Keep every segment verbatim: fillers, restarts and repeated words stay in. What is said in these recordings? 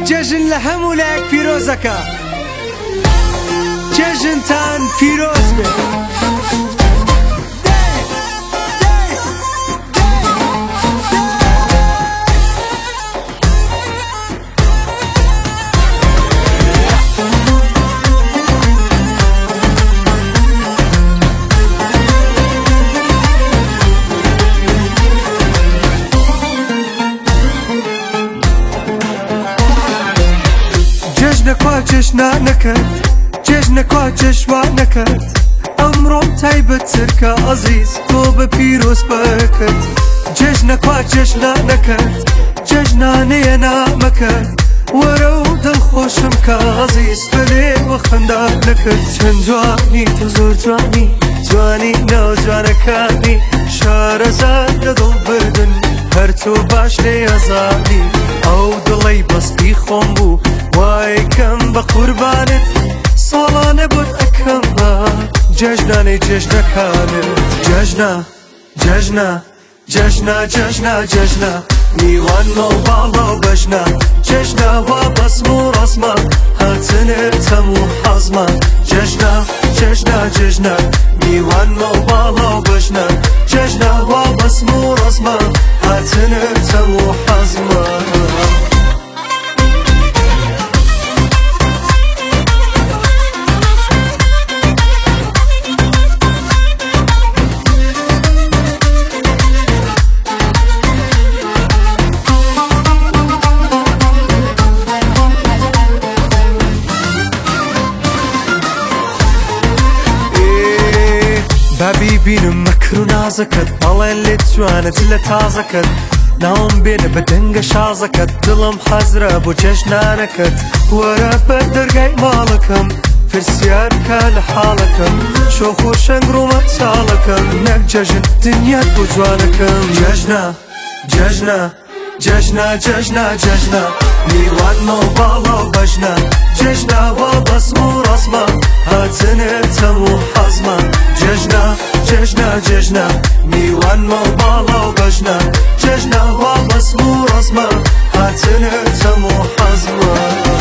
جەژن لە هەموو لایەک پیرۆزەکە جەژنتان پیرۆز بێ. جەژنەکوا جەژنانەکەت جێژنەکوا جەژوانەکەت ئەمڕۆم تایبەتترکە ئەزیز تۆ بە پیرۆز بەکەت. جێژنەکوا جەژنانەکەت جەژنانەیە نامەکەت وەرە و دڵخۆشم کە ئەزیز بەلێ وە خەندانەکەت. چەند جوانی تۆ زۆر جوانی جوانی ناوجوانەکانی شارەزاد لە دڵ بردن هەر تۆ باش لێ ئەزانی ئەو دڵەی بەستی خۆم بوو وای کەم بە قوربانت ساڵانە بۆت ئەکەم بە جەژنانەی جێژنەکانت. جەژنە جەژنە جەژنە جەژنە جەژنە میوانمە و باڵە و بەژنە جەژنە وا بەسم و ڕەسمە هاتنت هەموو حەزمە. جەژنە جەژنە جەژنە میوانمە و باڵە و بەژنە جەژنە وا بەسم و ڕەسمە هاتنت هەموو حەزمە. بابی بینم مەکر و نازەکەت بەڵێن لێت جوانە جلە تازەکەت ناوم بێنە بە دەنگە شازەکەت دڵم حەزرە بۆ جەژنانەکەت وەرە بەر دەرگای ماڵەکەم پرسیار بکە لە حاڵەکەم شۆخ و شەنگ ڕۆمە چاڵەکەم نەک جەژن دنیات بۆ جوانەکەم. جەژنە جەژنە جەژنە جەژنە جەژنە میوانمە و باڵە و بەژنە جەژنە وا بەسم و ڕەسمە هاتنت هەموو حەزمە. جەژنە جەژنە جەژنە میوانمە و باڵە و بەژنە جەژنە وا بەسم و ڕەسمە هاتنت هەموو حەزمە.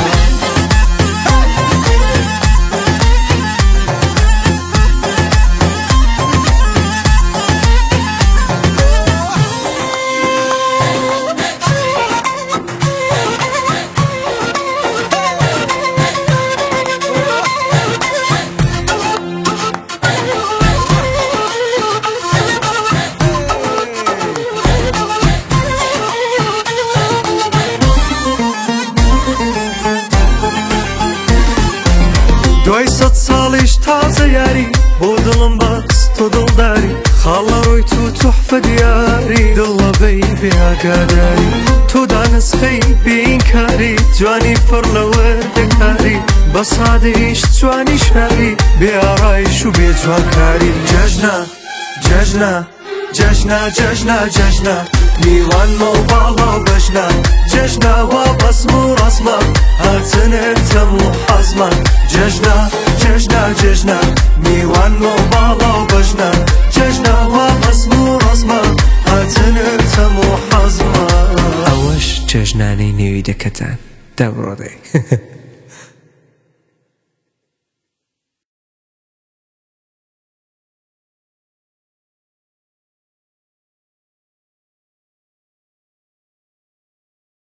دوای سەد ساڵیش تازە یاری بۆ دڵم بەست تۆ دڵداری خاڵە ڕۆی تو توحفە دیاری دڵە بەی بێئاگاداری تۆ دانسخەی بێئینکاری جوانی پڕ لە وەردەکاری بە سادەیش جوانی شاری بێئاڕایش و بێجوانکاری. جەژنە جەژنە جەژنە جەژنە جەژنە میوانمە و باڵە و بەژنە جەژنە وا بەسم و ڕەسمە هاتنت هەموو حەزمە. جەژنە جەژنە جەژنە میوانمە و باڵە و بەژنە جەژنە وا بەسم و ڕەسمە هاتنت هەموو حەزمە. ئەوەش جەژنانەی نێوی دەکەتان دەبڕۆدەی.